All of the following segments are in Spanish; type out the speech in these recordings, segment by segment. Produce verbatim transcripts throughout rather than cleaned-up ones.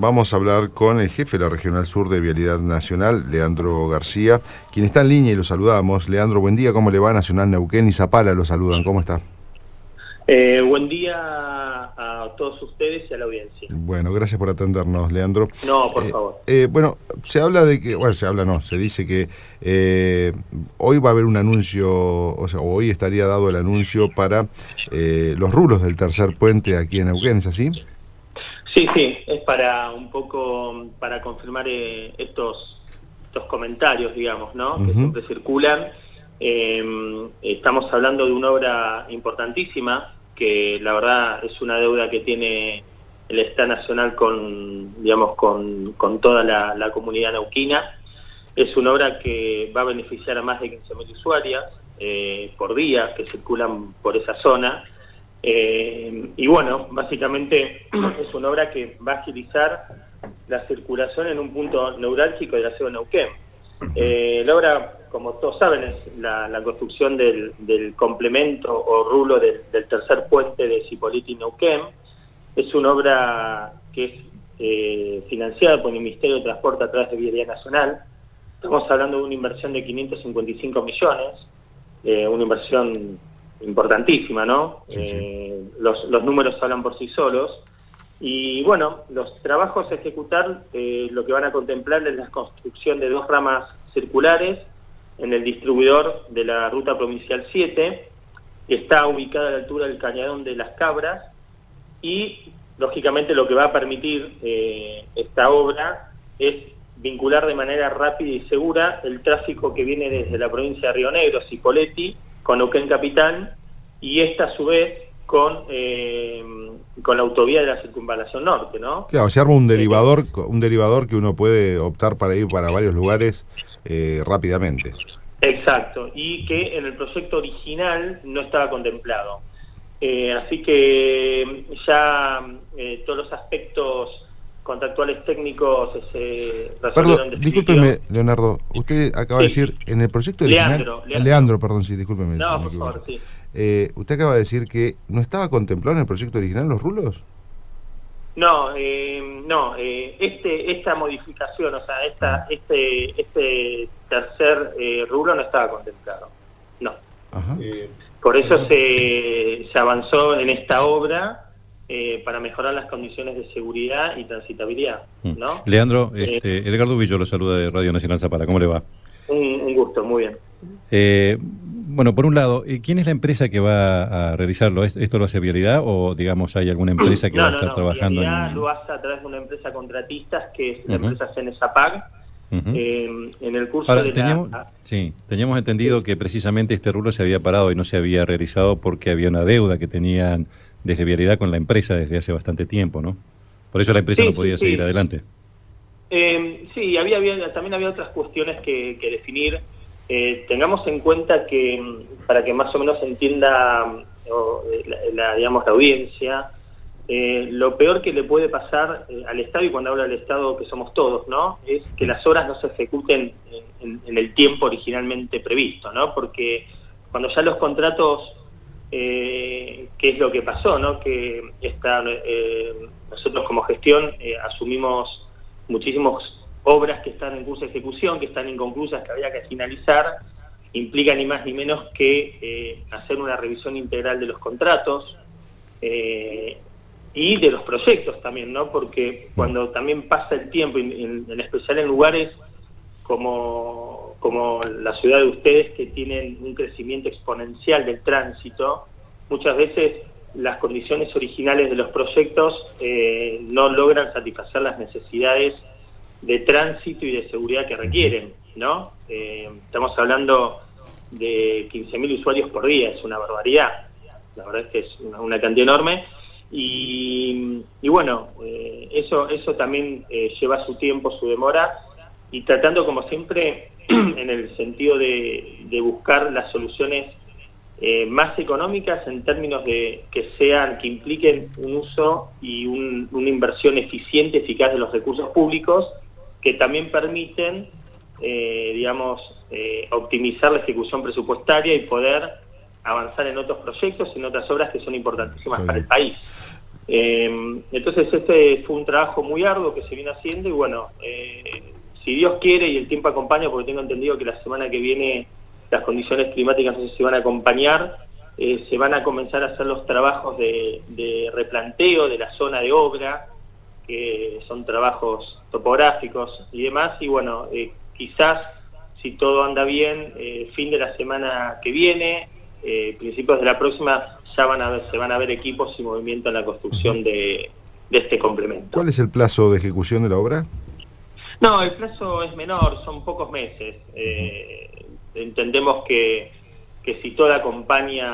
vamos a hablar con el jefe de la Regional Sur de Vialidad Nacional, Leandro García, quien está en línea y lo saludamos. Leandro, buen día, ¿cómo le va? Nacional Neuquén y Zapala lo saludan, ¿cómo está? Eh, buen día a todos ustedes y a la audiencia. Bueno, gracias por atendernos, Leandro. No, por eh, favor. Eh, bueno, se habla de que, bueno, se habla no, se dice que eh, hoy va a haber un anuncio, o sea, hoy estaría dado el anuncio para eh, los rulos del tercer puente aquí en Neuquén, ¿es así? Sí, sí, es para un poco, para confirmar eh, estos, estos comentarios, digamos, ¿no? Uh-huh. Que siempre circulan. Eh, estamos hablando de una obra importantísima, que la verdad es una deuda que tiene el Estado Nacional con, digamos, con, con toda la, la comunidad neuquina. Es una obra que va a beneficiar a más de quince mil usuarias eh, por día que circulan por esa zona. Eh, y bueno, básicamente es una obra que va a agilizar la circulación en un punto neurálgico de la ciudad de Neuquén. Eh, la obra, como todos saben, es la, la construcción del, del complemento o rulo del, del tercer puente de Zipolite y Neuquén. Es una obra que es eh, financiada por el Ministerio de Transporte a través de Vialidad Nacional. Estamos hablando de una inversión de quinientos cincuenta y cinco millones, eh, una inversión importantísima, ¿no? Sí, sí. Eh, los, los números hablan por sí solos. Y bueno, los trabajos a ejecutar eh, lo que van a contemplar es la construcción de dos ramas circulares en el distribuidor de la ruta provincial siete, que está ubicada a la altura del Cañadón de las Cabras, y lógicamente lo que va a permitir eh, esta obra es vincular de manera rápida y segura el tráfico que viene desde la provincia de Río Negro, Zipolite, con Neuquén Capital, y esta a su vez con, eh, con la autovía de la Circunvalación Norte, ¿no? Claro, se arma un derivador, un derivador que uno puede optar para ir para varios lugares eh, rápidamente. Exacto, y que en el proyecto original no estaba contemplado. Eh, así que ya eh, todos los aspectos contractuales técnicos se resolvieron. Perdón, discúlpeme, Leonardo, usted acaba sí. de decir, en el proyecto original... Leandro, Leandro. Leandro, perdón, sí, discúlpeme. No, si por favor, sí. Eh, usted acaba de decir que no estaba contemplado en el proyecto original los rulos. No, eh, no, eh, este, esta modificación, o sea, esta, este, este tercer eh, rulo no estaba contemplado, no. Ajá. Eh, por eso se, se avanzó en esta obra eh, para mejorar las condiciones de seguridad y transitabilidad, ¿no? Leandro, este, eh, Edgardo Villo lo saluda de Radio Nacional Zapala, ¿cómo le va? Un, un gusto, muy bien. Eh, bueno, por un lado, ¿quién es la empresa que va a realizarlo? ¿Esto lo hace Vialidad o, digamos, hay alguna empresa que no, va a no, estar no. trabajando? Vialidad en... lo hace a través de una empresa contratistas que es la uh-huh. empresa Cenesapag. Uh-huh. eh, en el curso Ahora, de teníamos, la... Sí, teníamos entendido que precisamente este rulo se había parado y no se había realizado porque había una deuda que tenían desde Vialidad con la empresa desde hace bastante tiempo, ¿no? Por eso la empresa sí, no podía sí, seguir sí. adelante. Eh, sí, había, había, también había otras cuestiones que, que definir. Eh, tengamos en cuenta que, para que más o menos se entienda o, la, la, digamos, la audiencia, eh, lo peor que le puede pasar eh, al Estado, y cuando habla del Estado que somos todos, ¿no?, es que las obras no se ejecuten en, en, en el tiempo originalmente previsto, ¿no? Porque cuando ya los contratos, eh, ¿qué es lo que pasó, no? Que esta, eh, nosotros como gestión eh, asumimos muchísimos obras que están en curso de ejecución, que están inconclusas, que había que finalizar, implica ni más ni menos que eh, hacer una revisión integral de los contratos eh, y de los proyectos también, ¿no? Porque cuando también pasa el tiempo, en, en especial en lugares como, como la ciudad de ustedes, que tienen un crecimiento exponencial del tránsito, muchas veces las condiciones originales de los proyectos eh, no logran satisfacer las necesidades de tránsito y de seguridad que requieren, ¿no? Eh, estamos hablando de quince mil usuarios por día, es una barbaridad, la verdad es que es una, una cantidad enorme, y, y bueno, eh, eso, eso también eh, lleva su tiempo, su demora, y tratando como siempre en el sentido de, de buscar las soluciones eh, más económicas en términos de que sean, que impliquen un uso y un, una inversión eficiente, eficaz de los recursos públicos, que también permiten, eh, digamos, eh, optimizar la ejecución presupuestaria y poder avanzar en otros proyectos, en otras obras que son importantísimas para el país. Eh, entonces este fue un trabajo muy arduo que se viene haciendo y bueno, eh, si Dios quiere y el tiempo acompaña, porque tengo entendido que la semana que viene las condiciones climáticas no sé si van a acompañar, eh, se van a comenzar a hacer los trabajos de, de replanteo de la zona de obra, que son trabajos topográficos y demás, y bueno, eh, quizás si todo anda bien, eh, fin de la semana que viene, eh, principios de la próxima, ya van a ver, se van a ver equipos y movimiento en la construcción de, de este complemento. ¿Cuál es el plazo de ejecución de la obra? No, el plazo es menor, son pocos meses. Eh, entendemos que, que si todo acompaña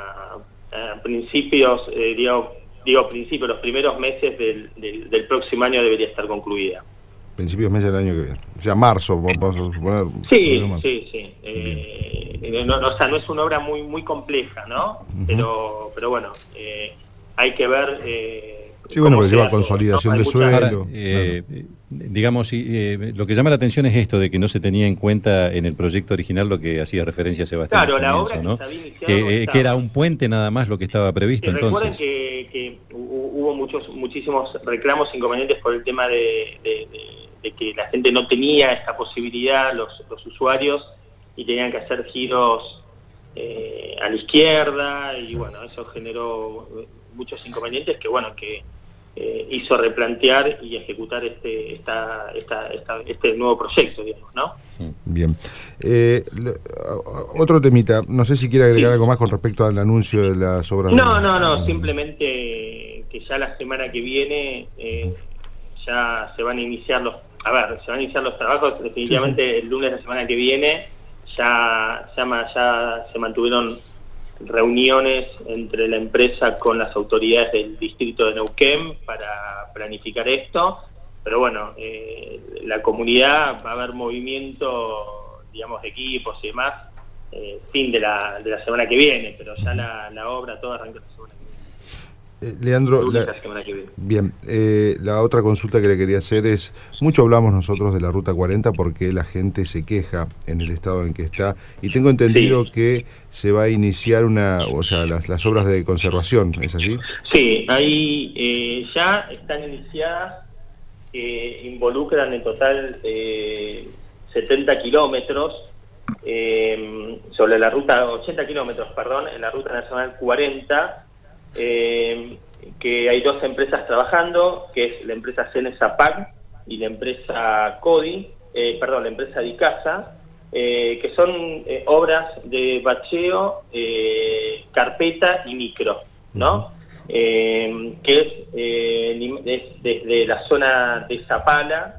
a principios, eh, digo, digo principios, los primeros meses del, del, del próximo año debería estar concluida. Principios meses del año que viene. O sea, marzo, vamos a suponer. Sí, marzo. sí, sí. Eh, no, no, o sea, no es una obra muy muy compleja, ¿no? Uh-huh. Pero pero bueno, eh, hay que ver... Eh, sí, bueno, porque lleva consolidación ¿no? de suelo. Ahora, eh, claro. Digamos, eh, lo que llama la atención es esto de que no se tenía en cuenta en el proyecto original lo que hacía referencia a Sebastián. Claro, la comienzo, obra ¿no? que se había iniciado que, eh, que era un puente nada más lo que estaba previsto y entonces. Recuerden que, que hubo muchos muchísimos reclamos inconvenientes por el tema de, de, de, de que la gente no tenía esta posibilidad, los, los usuarios, y tenían que hacer giros eh, a la izquierda, y bueno, eso generó muchos inconvenientes que bueno, que Eh, hizo replantear y ejecutar este esta, esta, esta, este nuevo proyecto, digamos, ¿no? Bien. Eh, otro temita, no sé si quiere agregar sí. algo más con respecto al anuncio de las obras. No, de... no, no, simplemente que ya la semana que viene eh, ya se van a iniciar los, a ver, se van a iniciar los trabajos, definitivamente sí, sí. el lunes de la semana que viene ya, ya, ya se mantuvieron reuniones entre la empresa con las autoridades del distrito de Neuquén para planificar esto, pero bueno, eh, la comunidad va a haber movimiento, digamos, de equipos y demás, eh, fin de la, de la semana que viene, pero ya la, la obra toda arranca la semana que viene. Eh, Leandro, la, la semana que viene. Bien, eh, la otra consulta que le quería hacer es, mucho hablamos nosotros de la Ruta cuarenta porque la gente se queja en el estado en que está, y tengo entendido sí. que se va a iniciar una, o sea, las, las obras de conservación, ¿es así? Sí, ahí eh, ya están iniciadas, que involucran en total eh, setenta kilómetros, eh, sobre la ruta, ochenta kilómetros, perdón, en la Ruta Nacional cuarenta, Eh, que hay dos empresas trabajando, que es la empresa Cenesapac y la empresa Codi, eh, perdón, la empresa Dicasa, eh, que son eh, obras de bacheo, eh, carpeta y micro, ¿no? Eh, que es, eh, es desde la zona de Zapala,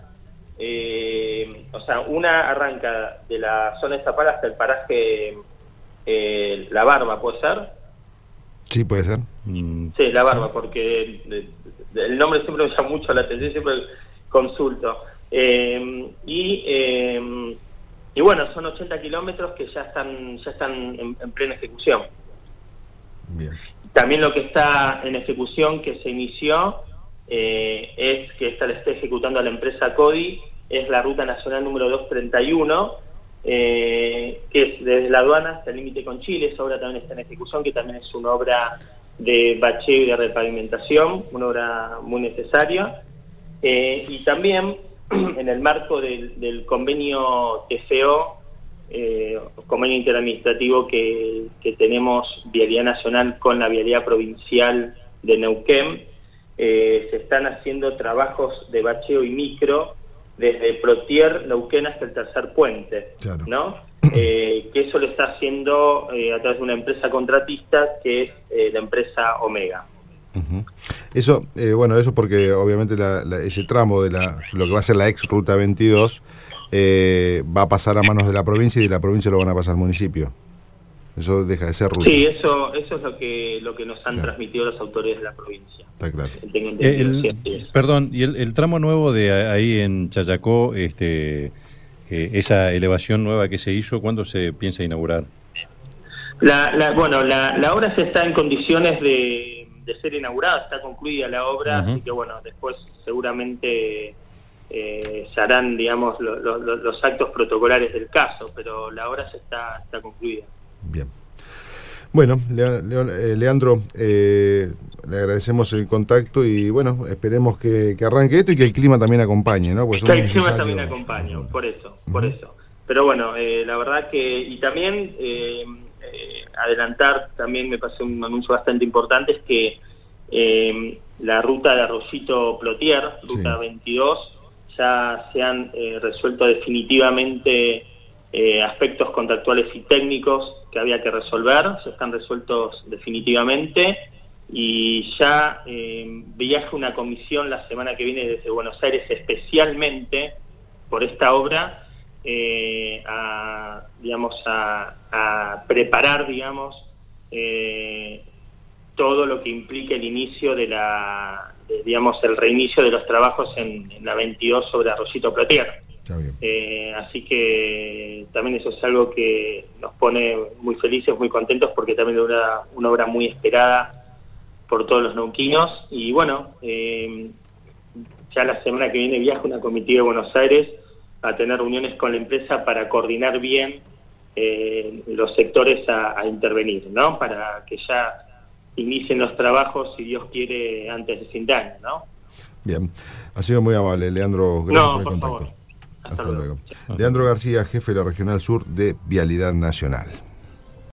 eh, o sea, una arranca de la zona de Zapala hasta el paraje eh, La Barba, ¿puede ser? Sí, puede ser. Sí, La Barba, porque el nombre siempre me llama mucho la atención, siempre consulto. Eh, y, eh, y bueno, son ochenta kilómetros que ya están ya están en, en plena ejecución. Bien. También lo que está en ejecución, que se inició, eh, es que esta la está ejecutando la empresa Codi, es la Ruta Nacional número doscientos treinta y uno, Eh, que es desde la aduana hasta el límite con Chile. Esa obra también está en ejecución, que también es una obra de bacheo y de repavimentación, una obra muy necesaria, eh, y también en el marco del, del convenio T F O, eh, convenio interadministrativo que, que tenemos Vialidad Nacional con la Vialidad Provincial de Neuquén, eh, se están haciendo trabajos de bacheo y micro desde Plotier, Neuquén hasta el tercer puente, claro. ¿no? Eh, que eso lo está haciendo eh, a través de una empresa contratista que es eh, la empresa Omega. Uh-huh. Eso, eh, bueno, eso porque obviamente la, la, ese tramo de la lo que va a ser la ex Ruta veintidós eh, va a pasar a manos de la provincia y de la provincia lo van a pasar al municipio. Eso deja de ser ruta. Sí, eso eso es lo que lo que nos han claro. transmitido las autoridades de la provincia. Está claro. El, el, perdón, y el, el tramo nuevo de ahí en Chayacó, este, eh, esa elevación nueva que se hizo, ¿cuándo se piensa inaugurar? La, la, bueno, la, la obra se está en condiciones de, de ser inaugurada, está concluida la obra, uh-huh. así que bueno, después seguramente eh, se harán, digamos, lo, lo, lo, los actos protocolares del caso, pero la obra se está, está concluida. Bien. Bueno, Le, Le, Leandro, eh, le agradecemos el contacto y bueno, esperemos que, que arranque esto y que el clima también acompañe, ¿no? Pues que el clima también acompañe, por eso, uh-huh. por eso. Pero bueno, eh, la verdad que, y también eh, eh, adelantar, también me pasó un anuncio bastante importante, es que eh, la ruta de Arroyito Plotier, ruta sí. veintidós, ya se han eh, resuelto definitivamente eh, aspectos contractuales y técnicos que había que resolver, ya están resueltos definitivamente, y ya eh, viaja una comisión la semana que viene desde Buenos Aires especialmente por esta obra, eh, a, digamos, a, a preparar, digamos, eh, todo lo que implique el inicio de la, de, digamos, el reinicio de los trabajos en, en la veintidós sobre Arroyito Plotier. Eh, así que también eso es algo que nos pone muy felices, muy contentos, porque también es una, una obra muy esperada por todos los neuquinos. Y bueno, eh, ya la semana que viene viaja una comitiva de Buenos Aires a tener reuniones con la empresa para coordinar bien eh, los sectores a, a intervenir, ¿no? Para que ya inicien los trabajos, si Dios quiere, antes de fin de año, ¿no? Bien, ha sido muy amable, Leandro, gracias no, por el por contacto. Favor. Hasta, Hasta luego. luego. Leandro García, jefe de la Regional Sur de Vialidad Nacional.